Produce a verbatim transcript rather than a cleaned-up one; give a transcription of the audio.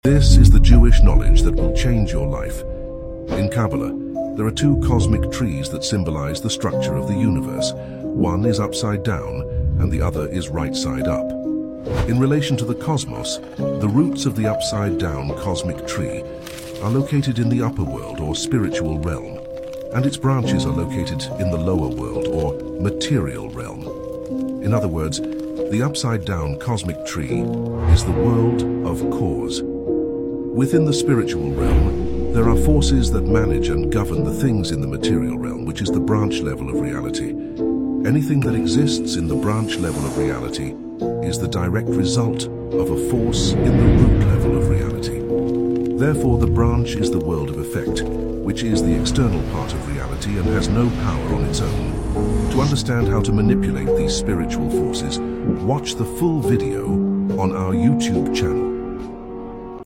This is the Jewish knowledge that will change your life. In Kabbalah, there are two cosmic trees that symbolize the structure of the universe. One is upside down, and the other is right side up. In relation to the cosmos, the roots of the upside down cosmic tree are located in the upper world or spiritual realm, and its branches are located in the lower world or material realm. In other words, the upside down cosmic tree is the world of cause. Within the spiritual realm, there are forces that manage and govern the things in the material realm, which is the branch level of reality. Anything that exists in the branch level of reality is the direct result of a force in the root level of reality. Therefore, the branch is the world of effect, which is the external part of reality and has no power on its own. To understand how to manipulate these spiritual forces, watch the full video on our YouTube channel.